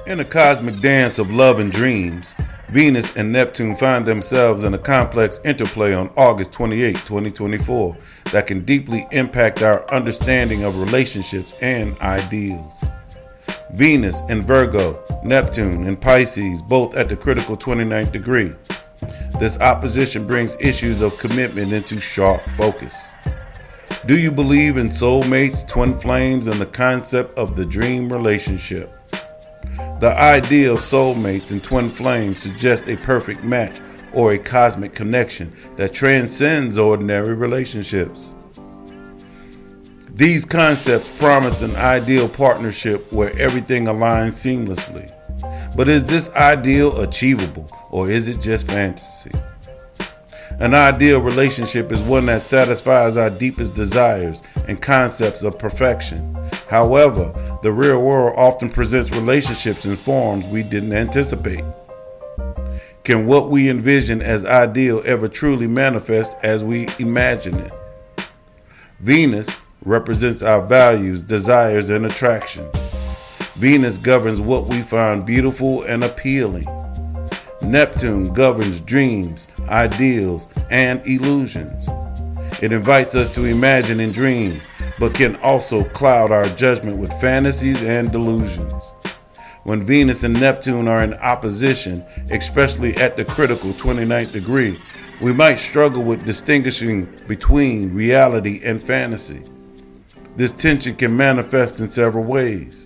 In a cosmic dance of love and dreams, Venus and Neptune find themselves in a complex interplay on August 28, 2024, that can deeply impact our understanding of relationships and ideals. Venus in Virgo, Neptune in Pisces, both at the critical 29th degree. This opposition brings issues of commitment into sharp focus. Do you believe in soulmates, twin flames, and the concept of the dream relationship? The idea of soulmates and twin flames suggests a perfect match or a cosmic connection that transcends ordinary relationships. These concepts promise an ideal partnership where everything aligns seamlessly. But is this ideal achievable, or is it just fantasy? An ideal relationship is one that satisfies our deepest desires and concepts of perfection. However, the real world often presents relationships in forms we didn't anticipate. Can what we envision as ideal ever truly manifest as we imagine it? Venus represents our values, desires, and attraction. Venus governs what we find beautiful and appealing. Neptune governs dreams, ideals, and illusions. It invites us to imagine and dream, but can also cloud our judgment with fantasies and delusions. When Venus and Neptune are in opposition, especially at the critical 29th degree, we might struggle with distinguishing between reality and fantasy. This tension can manifest in several ways.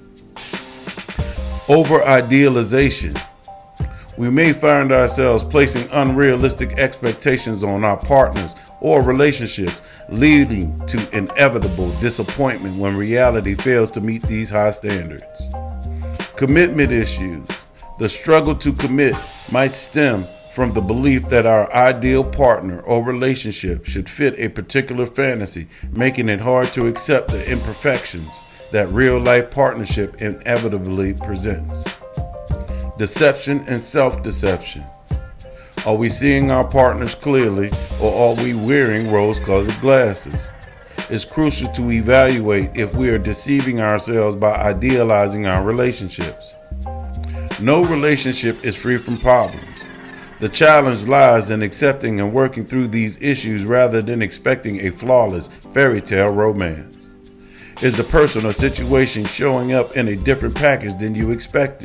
Over-idealization. We may find ourselves placing unrealistic expectations on our partners or relationships, leading to inevitable disappointment when reality fails to meet these high standards. Commitment issues. The struggle to commit might stem from the belief that our ideal partner or relationship should fit a particular fantasy, making it hard to accept the imperfections that real-life partnership inevitably presents. Deception and self-deception. Are we seeing our partners clearly, or are we wearing rose-colored glasses? It's crucial to evaluate if we are deceiving ourselves by idealizing our relationships. No relationship is free from problems. The challenge lies in accepting and working through these issues rather than expecting a flawless fairy tale romance. Is the person or situation showing up in a different package than you expected?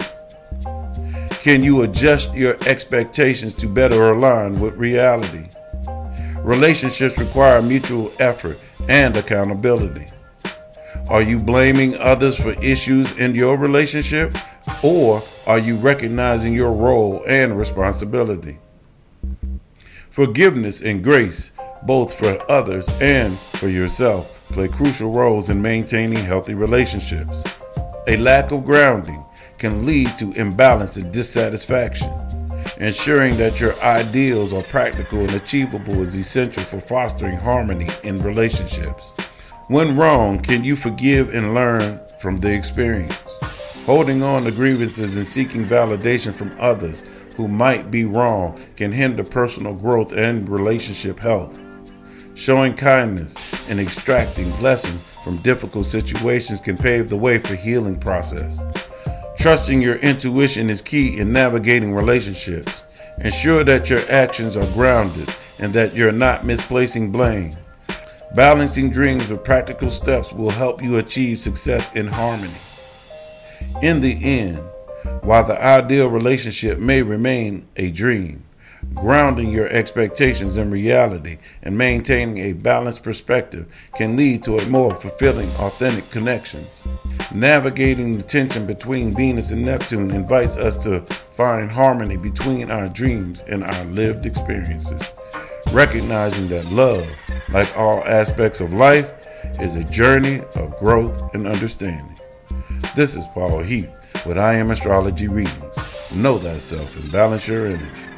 Can you adjust your expectations to better align with reality? Relationships require mutual effort and accountability. Are you blaming others for issues in your relationship, or are you recognizing your role and responsibility? Forgiveness and grace, both for others and for yourself, play crucial roles in maintaining healthy relationships. A lack of grounding can lead to imbalance and dissatisfaction. Ensuring that your ideals are practical and achievable is essential for fostering harmony in relationships. When wrong, can you forgive and learn from the experience? Holding on to grievances and seeking validation from others who might be wrong can hinder personal growth and relationship health. Showing kindness and extracting lessons from difficult situations can pave the way for healing process. Trusting your intuition is key in navigating relationships. Ensure that your actions are grounded and that you're not misplacing blame. Balancing dreams with practical steps will help you achieve success in harmony. In the end, while the ideal relationship may remain a dream, grounding your expectations in reality and maintaining a balanced perspective can lead to a more fulfilling, authentic connections. Navigating the tension between Venus and Neptune invites us to find harmony between our dreams and our lived experiences, recognizing that love, like all aspects of life, is a journey of growth and understanding. This is Paul Heath with I Am Astrology Readings. Know thyself and balance your energy.